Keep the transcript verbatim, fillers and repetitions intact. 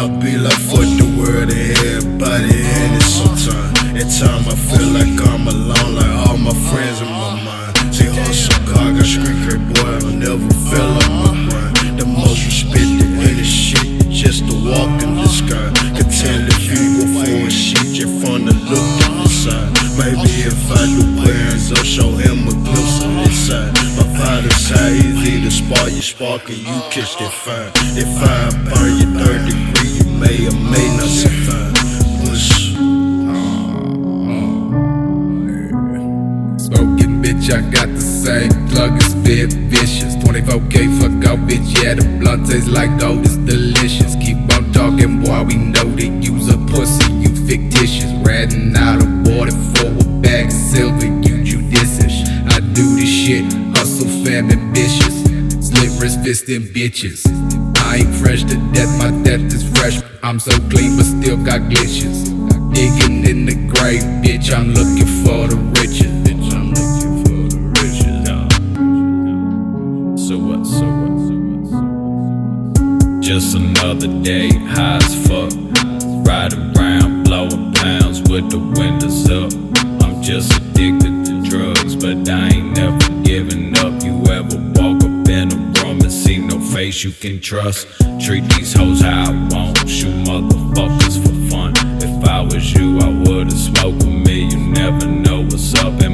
I be like, fuck the world and everybody in it sometimes. At time I feel like I'm alone, like all my friends in my mind. See, hustle, God, got street cred, boy, I never fell on my grind. The most respected in this shit, just to walk in the sky. Can tell if you go for a shit, just from the look on the side. Maybe if I do hands up, show him a glimpse on his side. My father's side, he's either spark, you spark, or you catch that fire. If I burn your third degree, you may or may not survive. Push. Smoking bitch, I got the same plug and spit vicious. twenty-four K, fuck out bitch, yeah, the blunt tastes like gold, it's delicious. Keep on talking, boy, we know that you's a pussy, you fictitious. Ratting out a water for a bag of silver, you judicious. I do this shit, hustle, fam, ambitious. Slit wrist fisting bitches. I ain't fresh to death, my death is fresh. I'm so clean, but still got glitches. Digging in the grave, bitch, I'm looking for the riches. Bitch, I'm looking for the riches. Uh. So what, so what, so what, so what? Just another day, high as fuck. Ride around, blowing pounds with the windows up. I'm just addicted to drugs, but I ain't never giving up. You ever walk up in a room and see no face you can trust? Treat these hoes how I want, shoot motherfuckers for fun. If I was you, I would've smoked with me. You never know what's up in